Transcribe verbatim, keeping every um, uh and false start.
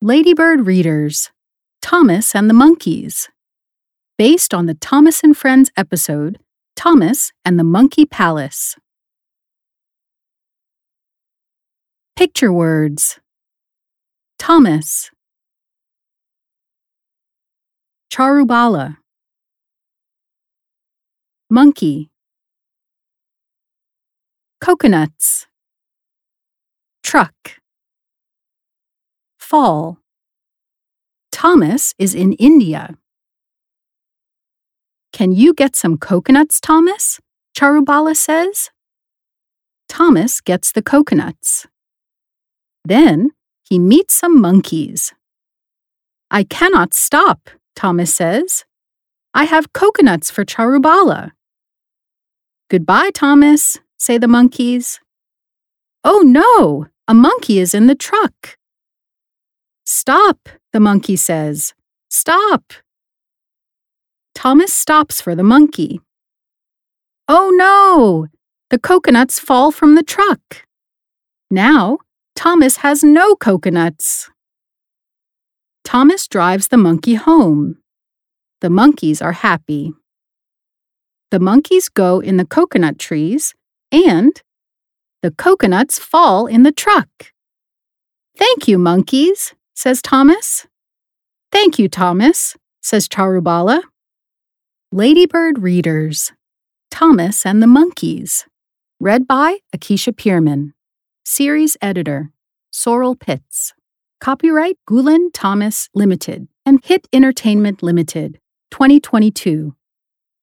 Ladybird readers, Thomas and the Monkeys. Based on the Thomas and Friends episode, Thomas and the Monkey Palace. Picture words. Thomas. Charubala. Monkey. Coconuts. Truck. Fall. Thomas is in India. Can you get some coconuts, Thomas? Charubala says. Thomas gets the coconuts. Then he meets some monkeys. I cannot stop, Thomas says. I have coconuts for Charubala. Goodbye, Thomas, say the monkeys. Oh no, a monkey is in the truck. Stop, the monkey says. Stop. Thomas stops for the monkey. Oh no, the coconuts fall from the truck. Now, Thomas has no coconuts. Thomas drives the monkey home. The monkeys are happy. The monkeys go in the coconut trees, and the coconuts fall in the truck. Thank you, monkeys, says Thomas. Thank you, Thomas, says Charubala. Ladybird readers, Thomas and the Monkeys. Read by Akisha Pierman. Series editor, Sorrel Pitts. Copyright Gulen Thomas Limited and Hit Entertainment Limited, twenty twenty-two.